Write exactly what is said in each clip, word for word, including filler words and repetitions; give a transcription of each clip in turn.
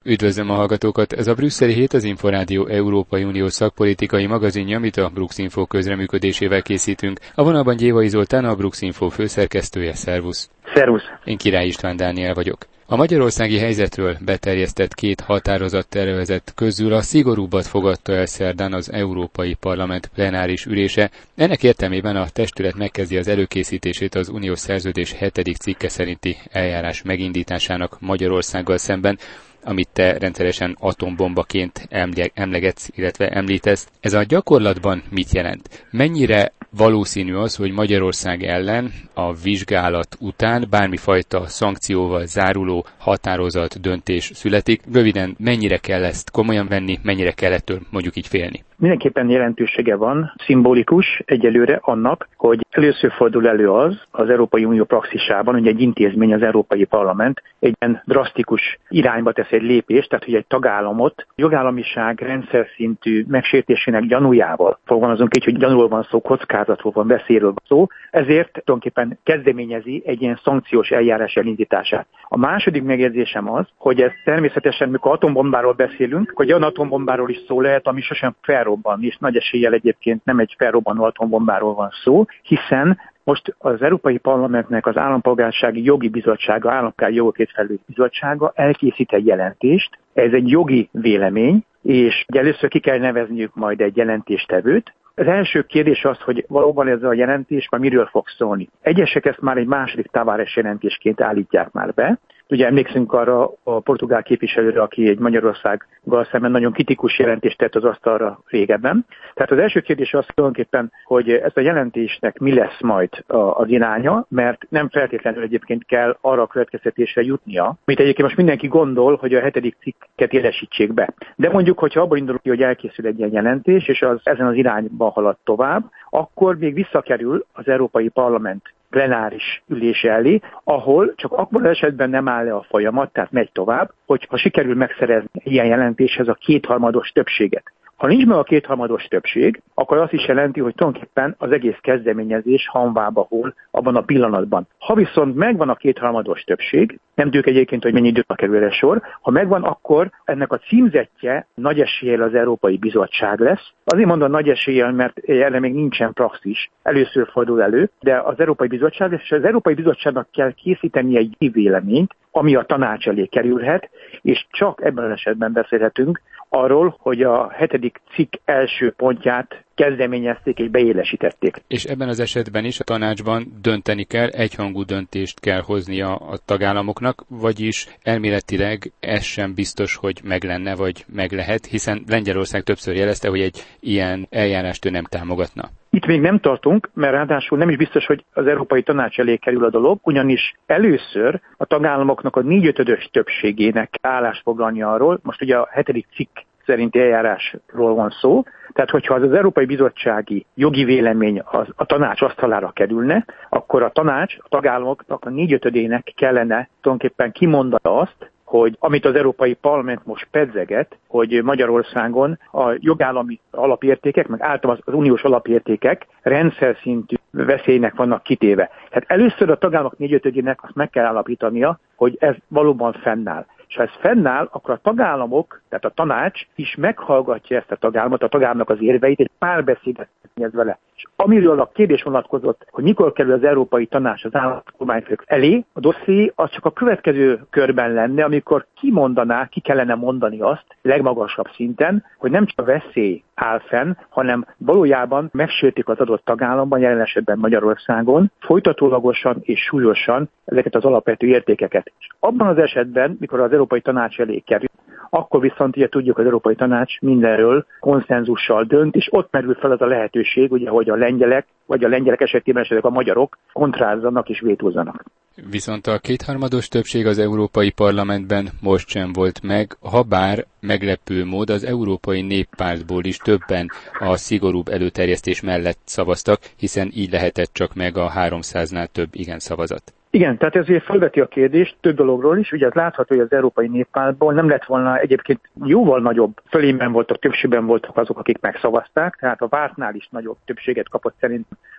Üdvözlöm a hallgatókat! Ez a Brüsszeli Hét, az Inforádió Európai Unió szakpolitikai magazinja, amit a Bruxinfo közreműködésével készítünk. A vonalban Gyévai Zoltán, a Bruxinfo főszerkesztője. Szervusz! Szervusz! Én Király István Dániel vagyok. A magyarországi helyzetről beterjesztett két határozattervezet közül a szigorúbbat fogadta el szerdán az Európai Parlament plenáris ülése. Ennek értelmében a testület megkezdi az előkészítését az uniós szerződés hetedik cikke szerinti eljárás megindításának Magyarországgal szemben, amit te rendszeresen atombombaként emlegetsz, illetve említesz. Ez a gyakorlatban mit jelent? Mennyire valószínű az, hogy Magyarország ellen a vizsgálat után bármifajta szankcióval záruló határozat, döntés születik? Röviden, mennyire kell ezt komolyan venni, mennyire kell ettől mondjuk így félni? Mindenképpen jelentősége van, szimbolikus egyelőre annak, hogy először fordul elő az az Európai Unió praxisában, hogy egy intézmény, az Európai Parlament egy ilyen drasztikus irányba tesz egy lépést, tehát hogy egy tagállamot jogállamiság rendszer szintű megsértésének gyanújával fogalmazunk így, hogy gyanúról van szó, kockázatról van, veszélyről van szó, ezért tulajdonképpen kezdeményezi egy ilyen szankciós eljárás elindítását. A második megjegyzésem az, hogy ez természetesen, mikor atombombáról beszélünk, hogy olyan atombombáról is szó lehet, ami sosem felrobban, és nagy eséllyel egyébként nem egy felrobbanó atombombáról van szó, hiszen most az Európai Parlamentnek az Állampolgársági Jogi Bizottsága, Állampolgári Jogokért Felelős Bizottsága elkészít egy jelentést. Ez egy jogi vélemény, és először ki kell nevezniük majd egy jelentéstevőt. Az első kérdés az, hogy valóban ez a jelentés már miről fog szólni. Egyesek ezt már egy második Tavares jelentésként állítják már be. Ugye emlékszünk arra a portugál képviselőre, aki egy Magyarországgal szemben nagyon kritikus jelentést tett az asztalra régebben. Tehát az első kérdés az tulajdonképpen, hogy ez a jelentésnek mi lesz majd az iránya, mert nem feltétlenül egyébként kell arra a következtetésre jutnia, amit egyébként most mindenki gondol, hogy a hetedik cikket élesítsék be. De mondjuk, hogyha abból indulunk ki, hogy elkészül egy ilyen jelentés, és az ezen az irányban halad tovább, akkor még visszakerül az Európai Parlament plenáris ülése elé, ahol csak akkor esetben nem áll le a folyamat, tehát megy tovább, hogyha sikerül megszerezni ilyen jelentéshez a kétharmados többséget. Ha nincs meg a kétharmados többség, akkor azt is jelenti, hogy tulajdonképpen az egész kezdeményezés hamvába hol abban a pillanatban. Ha viszont megvan a kétharmados többség, nem tudjuk egyébként, hogy mennyi időbe kerül erre sor, ha megvan, akkor ennek a címzettje nagy eséllyel az Európai Bizottság lesz. Azért mondom nagy eséllyel, mert erre még nincsen praxis, először fordul elő, de az Európai Bizottság lesz, és az Európai Bizottságnak kell készíteni egy véleményt, ami a tanács elé kerülhet, és csak ebben az esetben beszélhetünk arról, hogy a hetedik cikk első pontját kezdeményezték és beélesítették. És ebben az esetben is a tanácsban dönteni kell, egyhangú döntést kell hoznia a tagállamoknak, vagyis elméletileg ez sem biztos, hogy meg lenne, vagy meg lehet, hiszen Lengyelország többször jelezte, hogy egy ilyen eljárást ő nem támogatna. Itt még nem tartunk, mert ráadásul nem is biztos, hogy az Európai Tanács elé kerül a dolog, ugyanis először a tagállamoknak a négyötödös többségének állást foglalni arról, most ugye a hetedik cikk szerinti eljárásról van szó, tehát hogyha az az Európai Bizottsági jogi vélemény az, a tanács asztalára kerülne, akkor a tanács, a tagállamoknak a négyötödének kellene tulajdonképpen kimondani azt, hogy amit az Európai Parlament most pedzeget, hogy Magyarországon a jogállami alapértékek, meg általában az uniós alapértékek rendszer szintű veszélynek vannak kitéve. Tehát először a tagállamok négyötödének azt meg kell állapítania, hogy ez valóban fennáll. És ha ez fennáll, akkor a tagállamok, tehát a tanács is meghallgatja ezt a tagállamot, a tagállamnak az érveit, egy párbeszédet ez vele. És amiről a kérdés vonatkozott, hogy mikor kerül az Európai Tanács az államkormányfők elé, a dosszié az csak a következő körben lenne, amikor kimondaná, ki kellene mondani azt legmagasabb szinten, hogy nem csak a veszély áll fenn, hanem valójában megsértik az adott tagállamban, jelen esetben Magyarországon, folytatólagosan és súlyosan ezeket az alapvető értékeket. És abban az esetben, mikor az Európai Tanács elé kerül, akkor viszont ugye tudjuk, az Európai Tanács mindenről konszenzussal dönt, és ott merül fel az a lehetőség, ugye, hogy a lengyelek, vagy a lengyelek esetében esetleg a magyarok kontrázzanak és vétózzanak. Viszont a kétharmados többség az Európai Parlamentben most sem volt meg, habár meglepő mód az Európai Néppártból is többen a szigorúbb előterjesztés mellett szavaztak, hiszen így lehetett csak meg a háromszáznál több igen szavazat. Igen, tehát ezért felveti a kérdést több dologról is. Ugye az látható, hogy az Európai Néppártból nem lett volna egyébként jóval nagyobb fölényben voltak, többségben voltak azok, akik megszavazták, tehát a vártnál is nagyobb többséget kapott szerint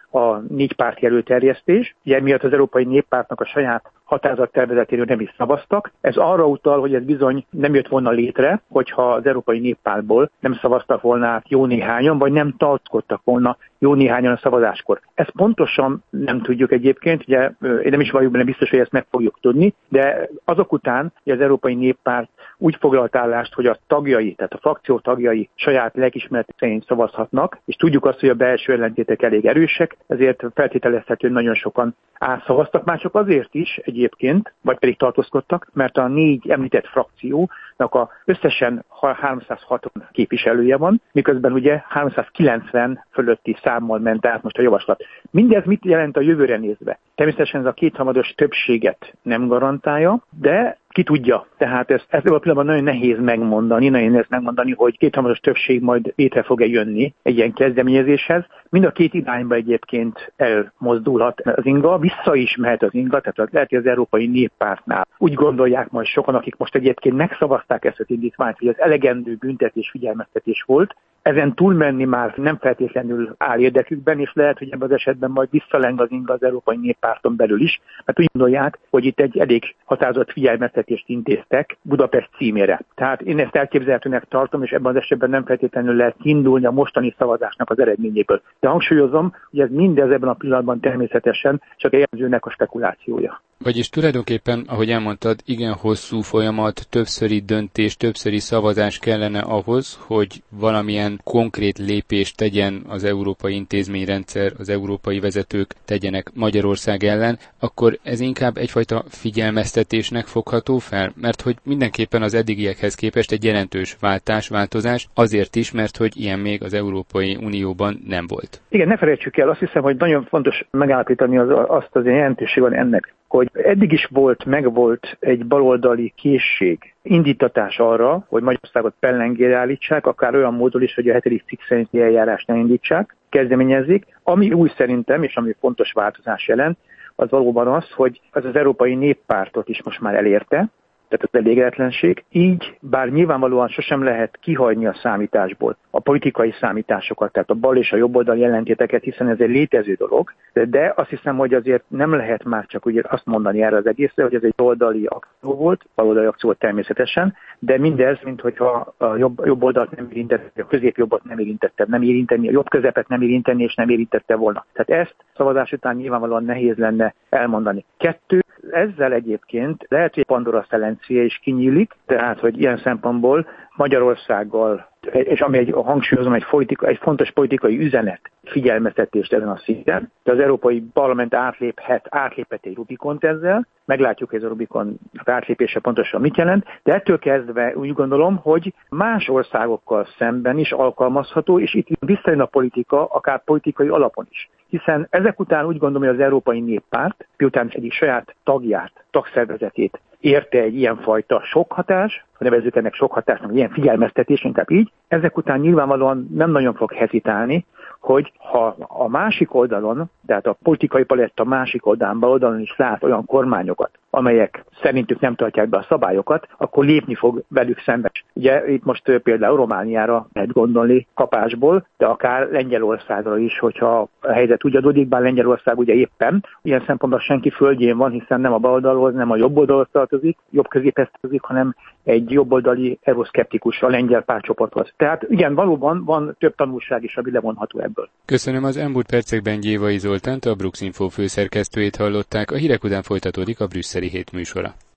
a négy párti előterjesztés. Ugye miatt az Európai Néppártnak a saját határozattervezetéről nem is szavaztak. Ez arra utal, hogy ez bizony nem jött volna létre, hogyha az Európai Néppártból nem szavaztak volna át jó néhányan, vagy nem tartózkodtak volna jó néhányan a szavazáskor. Ezt pontosan nem tudjuk egyébként, ugye én nem is vagyok benne biztos, hogy ezt meg fogjuk tudni, de azok után, hogy az Európai Néppárt úgy foglalt állást, hogy a tagjai, tehát a frakció tagjai saját lelkismerete szerint szavazhatnak, és tudjuk azt, hogy a belső ellentétek elég erősek, ezért feltételezhetően nagyon sokan átszavaztak, már csak azért is egyébként, vagy pedig tartózkodtak, mert a négy említett frakciónak a összesen háromszázhatvan képviselője van, miközben ugye háromszázkilencven fölötti számmal ment át most a javaslat. Mindez mit jelent a jövőre nézve? Természetesen ez a kétharmados többséget nem garantálja, de ki tudja. Tehát ezt, ezt a pillanatban nagyon nehéz megmondani, nagyon nehéz megmondani, hogy kétharmados többség majd létre fog-e jönni egy ilyen kezdeményezéshez. Mind a két irányba egyébként elmozdulhat az inga, vissza is mehet az inga, tehát lehet, hogy az Európai Néppártnál úgy gondolják majd sokan, akik most egyébként megszavazták ezt az indítványt, hogy ez elegendő büntetés, figyelmeztetés volt, ezen túlmenni már nem feltétlenül áll érdekükben, és lehet, hogy ebben az esetben majd visszaleng az inga az Európai Néppárton belül is, mert úgy gondolják, hogy itt egy elég határozott figyelmeztetést intéztek Budapest címére. Tehát én ezt elképzelhetőnek tartom, és ebben az esetben nem feltétlenül lehet indulni a mostani szavazásnak az eredményéből. De hangsúlyozom, hogy ez mindez ebben a pillanatban természetesen csak egy jelzőnek a spekulációja. Vagyis tulajdonképpen, ahogy elmondtad, igen hosszú folyamat, többszöri döntés, többszöri szavazás kellene ahhoz, hogy valamilyen konkrét lépést tegyen az európai intézményrendszer, az európai vezetők tegyenek Magyarország ellen, akkor ez inkább egyfajta figyelmeztetésnek fogható fel, mert hogy mindenképpen az eddigiekhez képest egy jelentős váltás, változás, azért is, mert hogy ilyen még az Európai Unióban nem volt. Igen, ne felejtsük el, azt hiszem, hogy nagyon fontos megállapítani az, azt az jelentőség van ennek, hogy eddig is volt, megvolt egy baloldali készség, indítatás arra, hogy Magyarországot pellengére állítsák, akár olyan módon is, hogy a hetedik cikk szerinti eljárást ne indítsák, kezdeményezzék. Ami új szerintem, és ami fontos változás jelent, az valóban az, hogy az az Európai Néppártot is most már elérte, tehát az elégedetlenség. Így, bár nyilvánvalóan sosem lehet kihagyni a számításból a politikai számításokat, tehát a bal és a jobb oldali ellentéteket, hiszen ez egy létező dolog, de azt hiszem, hogy azért nem lehet már csak ugye azt mondani erre az egészre, hogy ez egy oldali akció volt, baloldali akció volt természetesen, de mindez, mint hogyha a jobb, jobb oldalt nem érintette, a középjobbot nem érintette, nem érinteni, a jobb közepet nem érinteni, és nem érintette volna. Tehát ezt szavazás után nyilvánvalóan nehéz lenne elmondani. Kettő, ezzel egyébként lehet, hogy Pandora szelencéje is kinyílik, tehát, hogy ilyen szempontból Magyarországgal, és ami egy, hangsúlyozom, egy, politika, egy fontos politikai üzenet, figyelmeztetést ezen a szinten, de az Európai Parlament átléphet, átléphet egy Rubikont ezzel, meglátjuk, hogy ez a Rubikon átlépése pontosan mit jelent, de ettől kezdve úgy gondolom, hogy más országokkal szemben is alkalmazható, és itt visszajön a politika, akár politikai alapon is. Hiszen ezek után úgy gondolom, hogy az Európai Néppárt, miután egyik saját tagját, tagszervezetét érte egy ilyenfajta sokhatás, nevezzük ennek sokhatásnak, ilyen figyelmeztetés, inkább így, ezek után nyilvánvalóan nem nagyon fog hezitálni, hogy ha a másik oldalon, tehát a politikai paletta másik oldalán, oldalon is lát olyan kormányokat, amelyek szerintük nem tartják be a szabályokat, akkor lépni fog velük szembe. Ugye itt most például Romániára lehet gondolni kapásból, de akár Lengyelországra is, hogyha a helyzet úgy adódik, bár Lengyelország ugye éppen ilyen szempontból senki földjén van, hiszen nem a baloldalhoz, nem a jobb oldalhoz tartozik, jobb középhez tartozik, hanem egy jobboldali euroszkeptikus a lengyel pártcsoporthoz. Tehát igen, valóban van több tanulság is, ami levonható ebből. Köszönöm, az elmúlt percekben Gyévai Zoltánt, a Brux Info főszerkesztőjét hallották, a hírek után folytatódik a brüsszeli hét műsora.